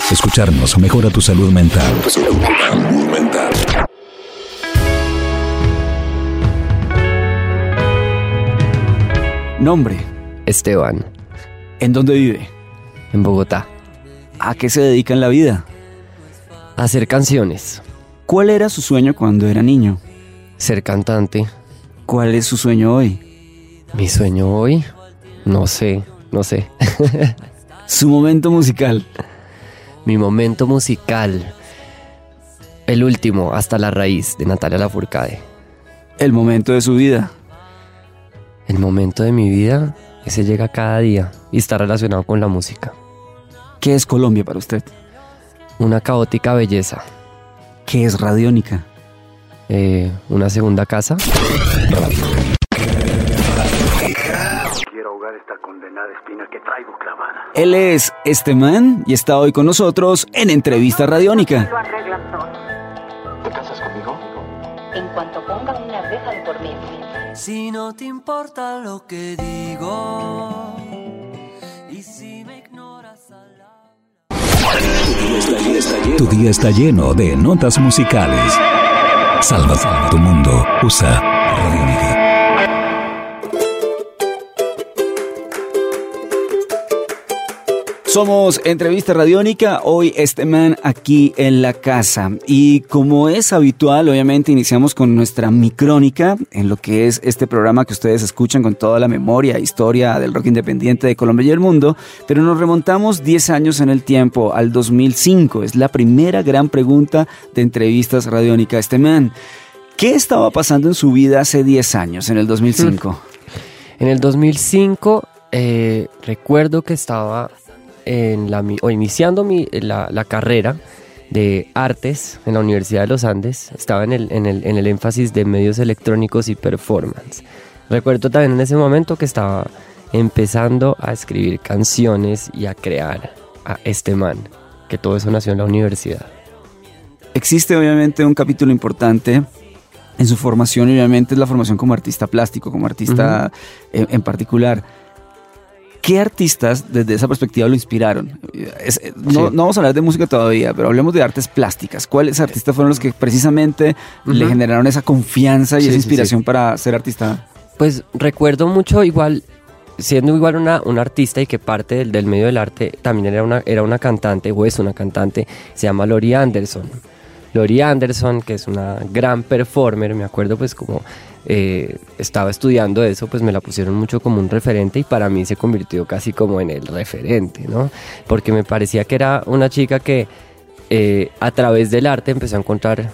Escucharnos mejora tu salud mental. Nombre. Esteban. ¿En dónde vive? En Bogotá. ¿A qué se dedica en la vida? A hacer canciones. ¿Cuál era su sueño cuando era niño? Ser cantante. ¿Cuál es su sueño hoy? Mi sueño hoy, no sé. Su momento musical. Mi momento musical. El último, Hasta la raíz, de Natalia Lafourcade. El momento de su vida. El momento de mi vida, ese llega cada día y está relacionado con la música. ¿Qué es Colombia para usted? Una caótica belleza. ¿Qué es Radiónica? Una segunda casa. Quiero ahogar esta condenada espina que traigo clavada. Él es Esteban y está hoy con nosotros en Entrevista Radiónica. Lo arreglan todo. ¿Te casas conmigo? En cuanto pongan una reja de por medio. Si no te importa lo que digo y si me ignoras al hablar. Tu día está lleno de notas musicales. Salva tu mundo. Usa Radiónica. Somos Entrevista Radiónica, hoy Esteban aquí en la casa y como es habitual, obviamente iniciamos con nuestra micrónica en lo que es este programa que ustedes escuchan con toda la memoria, historia del rock independiente de Colombia y el mundo, pero nos remontamos 10 años en el tiempo, al 2005, es la primera gran pregunta de Entrevistas Radiónica. Esteban, ¿qué estaba pasando en su vida hace 10 años, en el 2005? En el 2005 recuerdo que estaba iniciando la carrera de artes en la Universidad de los Andes. Estaba en el énfasis de medios electrónicos y performance. Recuerdo también en ese momento que estaba empezando a escribir canciones y a crear a Esteban, que todo eso nació en la universidad. Existe obviamente un capítulo importante en su formación y obviamente es la formación como artista plástico, como artista en particular. ¿Qué artistas desde esa perspectiva lo inspiraron? No vamos a hablar de música todavía, pero hablemos de artes plásticas. ¿Cuáles artistas fueron los que precisamente le generaron esa confianza y esa inspiración para ser artista? Pues recuerdo mucho siendo igual una artista y que parte del medio del arte también era una cantante, o es una cantante, se llama Lori Anderson. Lori Anderson, que es una gran performer, me acuerdo pues como estaba estudiando eso, pues me la pusieron mucho como un referente y para mí se convirtió casi como en el referente, ¿no? Porque me parecía que era una chica que a través del arte empezó a encontrar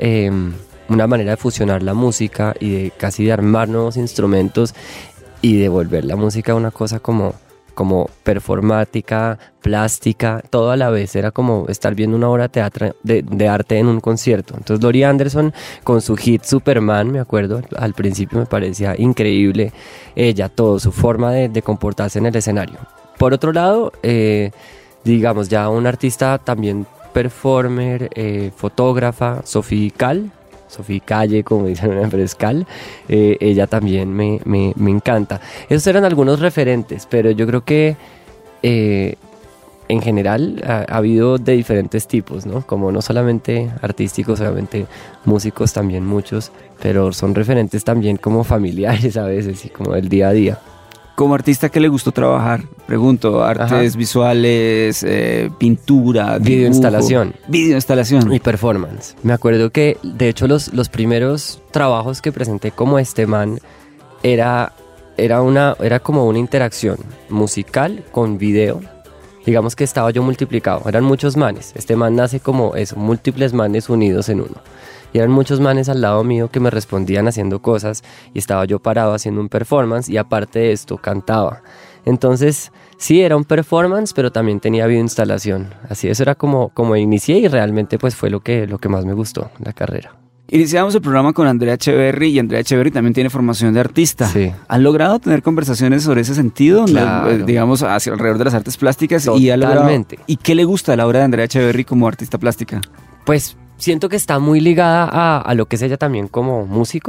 una manera de fusionar la música y de casi de armar nuevos instrumentos y de volver la música una cosa como performática, plástica, todo a la vez. Era como estar viendo una obra de arte en un concierto. Entonces Lori Anderson con su hit Superman, me acuerdo, al principio me parecía increíble ella, todo, su forma de comportarse en el escenario. Por otro lado, digamos ya una artista también performer, fotógrafa, Sofía Calle, como dicen en Frescal, ella también me encanta. Esos eran algunos referentes, pero yo creo que en general ha habido de diferentes tipos, ¿no? Como no solamente artísticos, obviamente músicos también muchos, pero son referentes también como familiares a veces y como del día a día. Como artista, ¿qué le gustó trabajar? Pregunto, artes visuales, pintura, videoinstalación y performance. Me acuerdo que de hecho los primeros trabajos que presenté como Esteban era como una interacción musical con video. Digamos que estaba yo multiplicado, eran muchos manes. Esteban nace como eso, múltiples manes unidos en uno. Y eran muchos manes al lado mío que me respondían haciendo cosas y estaba yo parado haciendo un performance y aparte de esto cantaba. Entonces sí era un performance, pero también tenía videoinstalación. Así eso era como inicié y realmente pues fue lo que más me gustó en la carrera. Iniciamos el programa con Andrea Echeverry y Andrea Echeverry también tiene formación de artista. Sí. ¿Han logrado tener conversaciones sobre ese sentido? Claro. Digamos, hacia alrededor de las artes plásticas. Totalmente. ¿Y qué le gusta a la obra de Andrea Echeverry como artista plástica? Pues siento que está muy ligada a lo que es ella también como músico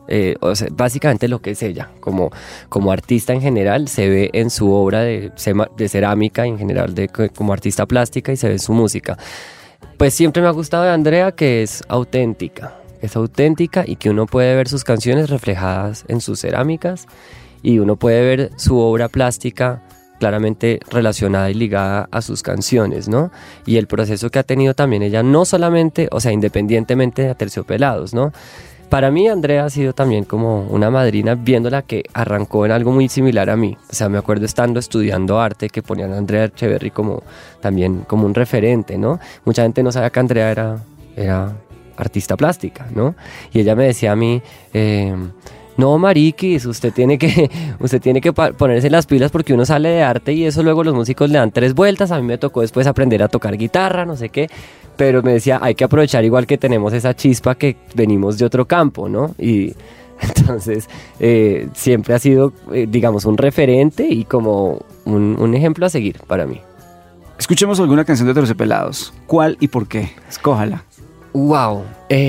O sea, básicamente lo que es ella, como artista en general, se ve en su obra de cerámica, en general como artista plástica, y se ve en su música. Pues siempre me ha gustado de Andrea que es auténtica y que uno puede ver sus canciones reflejadas en sus cerámicas y uno puede ver su obra plástica claramente relacionada y ligada a sus canciones, ¿no? Y el proceso que ha tenido también ella, no solamente, o sea, independientemente de Aterciopelados, ¿no? Para mí Andrea ha sido también como una madrina, viéndola que arrancó en algo muy similar a mí. O sea, me acuerdo estando estudiando arte que ponían a Andrea Echeverry también como un referente, ¿no? Mucha gente no sabía que Andrea era artista plástica, ¿no? Y ella me decía a mí, no, mariquis, usted tiene que ponerse las pilas porque uno sale de arte y eso luego los músicos le dan 3 vueltas. A mí me tocó después aprender a tocar guitarra, no sé qué, pero me decía, hay que aprovechar igual que tenemos esa chispa que venimos de otro campo, ¿no? Y entonces siempre ha sido, digamos, un referente y como un ejemplo a seguir para mí. Escuchemos alguna canción de Aterciopelados. ¿Cuál y por qué? Escójala. Wow.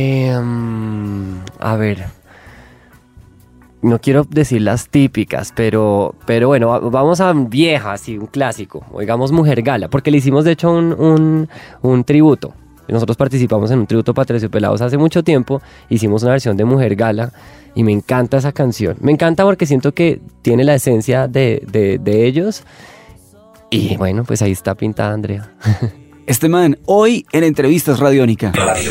A ver. No quiero decir las típicas, pero bueno, vamos a viejas, sí, un clásico. Oigamos Mujer Gala, porque le hicimos de hecho un tributo. Nosotros participamos en un tributo para Aterciopelados hace mucho tiempo. Hicimos una versión de Mujer Gala y me encanta esa canción. Me encanta porque siento que tiene la esencia de ellos. Y bueno, pues ahí está pintada Andrea. Este man, hoy en Entrevistas Radiónica.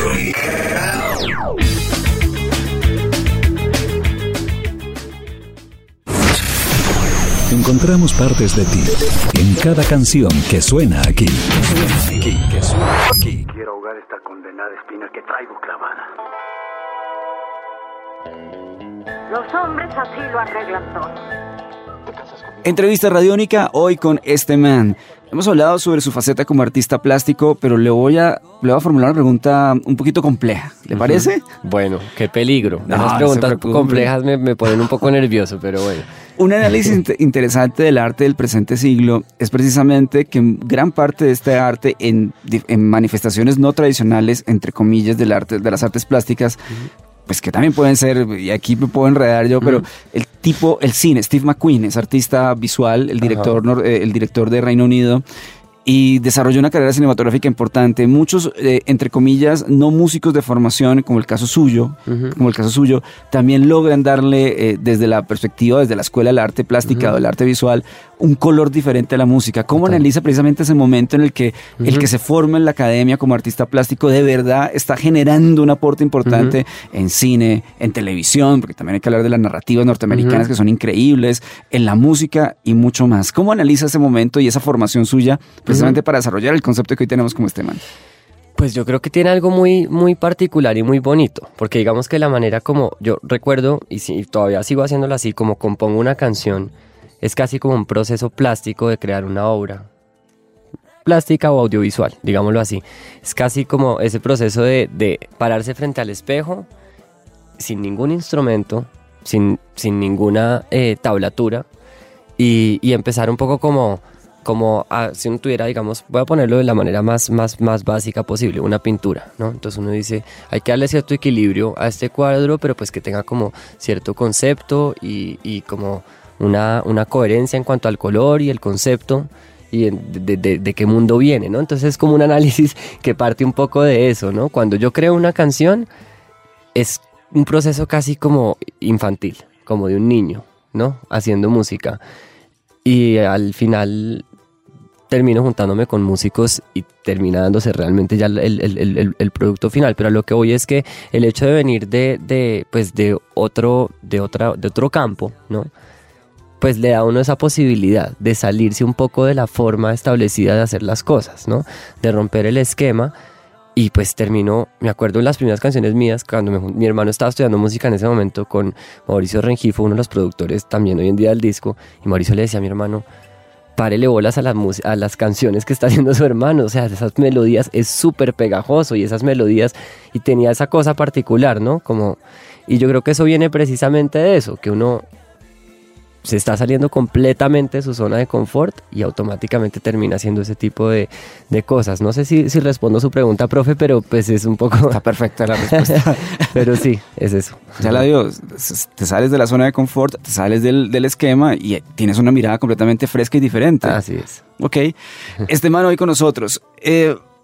Encontramos partes de ti en cada canción que suena aquí. Quiero ahogar esta condenada espina que traigo clavada. Los hombres así lo arreglan todo. Entrevista Radiónica, hoy con este man. Hemos hablado sobre su faceta como artista plástico, pero le voy a formular una pregunta un poquito compleja. ¿Le parece? Bueno, qué peligro. No, Las preguntas complejas me ponen un poco nervioso, pero bueno. Un análisis interesante del arte del presente siglo es precisamente que gran parte de este arte en manifestaciones no tradicionales, entre comillas, del arte, de las artes plásticas, pues que también pueden ser, y aquí me puedo enredar yo, pero el cine, Steve McQueen es artista visual, el director de Reino Unido, y desarrolló una carrera cinematográfica importante. Muchos, entre comillas, no músicos de formación, como el caso suyo, también logran darle, desde la perspectiva, desde la escuela del arte plástica o del arte visual, un color diferente a la música. ¿Cómo analiza precisamente ese momento en el que el que se forma en la academia como artista plástico de verdad está generando un aporte importante en cine, en televisión, porque también hay que hablar de las narrativas norteamericanas que son increíbles, en la música y mucho más? ¿Cómo analiza ese momento y esa formación suya precisamente para desarrollar el concepto que hoy tenemos como este man? Pues yo creo que tiene algo muy, muy particular y muy bonito, porque digamos que la manera como yo recuerdo, y todavía sigo haciéndolo así, como compongo una canción, es casi como un proceso plástico de crear una obra plástica o audiovisual, digámoslo así. Es casi como ese proceso de pararse frente al espejo, sin ningún instrumento, sin ninguna tablatura, y empezar un poco como si uno tuviera, digamos, voy a ponerlo de la manera más básica posible, una pintura, ¿no? Entonces uno dice, hay que darle cierto equilibrio a este cuadro, pero pues que tenga como cierto concepto y como una coherencia en cuanto al color y el concepto y de qué mundo viene, ¿no? Entonces es como un análisis que parte un poco de eso, ¿no? Cuando yo creo una canción es un proceso casi como infantil, como de un niño, ¿no? Haciendo música. Y al final termino juntándome con músicos y termina dándose realmente ya el producto final. Pero a lo que voy es que el hecho de venir de otro campo, ¿no? Pues le da a uno esa posibilidad de salirse un poco de la forma establecida de hacer las cosas, ¿no? De romper el esquema. Y pues terminó, me acuerdo en las primeras canciones mías, cuando mi hermano estaba estudiando música en ese momento con Mauricio Rengifo, uno de los productores también hoy en día del disco, y Mauricio le decía a mi hermano, párele bolas a las canciones que está haciendo su hermano, o sea, esas melodías es súper pegajoso, y esas melodías, y tenía esa cosa particular, ¿no? Y yo creo que eso viene precisamente de eso, que uno se está saliendo completamente de su zona de confort y automáticamente termina haciendo ese tipo de cosas. No sé si respondo su pregunta, profe, pero pues es un poco... Está perfecta la respuesta. Pero sí, es eso. Ya la dio, te sales de la zona de confort, te sales del esquema y tienes una mirada completamente fresca y diferente. Así es. Ok, este man hoy con nosotros.